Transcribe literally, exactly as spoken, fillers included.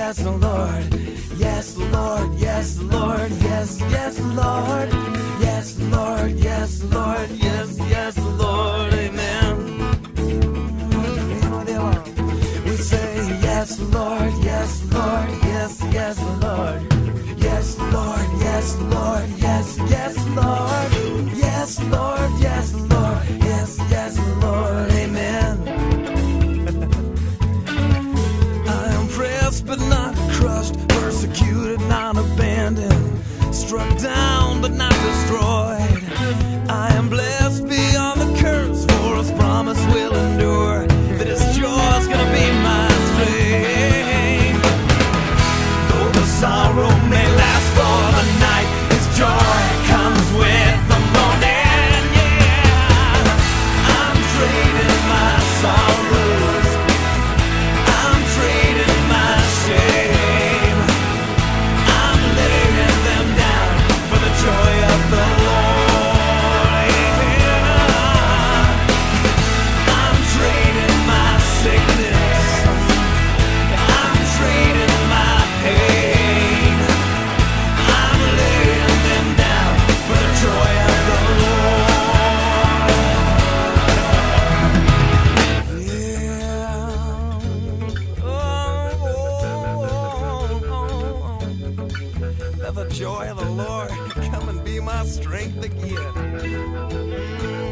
yes, Lord. Yes, Lord, yes, Lord, yes, yes, Lord. Yes, Lord, yes, Lord, yes, yes, Lord, amen. We say yes, Lord, yes, Lord, yes, yes, Lord. Yes, Lord, yes, Lord, yes, yes, Lord. Yes, Lord, yes, Lord, yes, yes, Lord, amen. I am pressed but not crushed, persecuted, not abandoned, struck down but not destroyed. I am blessed beyond the curse, for His promise will endure, that His joy is gonna be my strength. Though the sorrow may last for the night, His joy comes with the morning, yeah. I'm trading my sorrows, I'm trading my shame, I'm laying them down for the joy of the Lord, yeah. I'm trading my sickness, I'm trading my pain, I'm laying them down for the joy of the Lord, yeah. Oh, oh, oh, oh. Let the joy of the Lord come and be my strength again. Mm.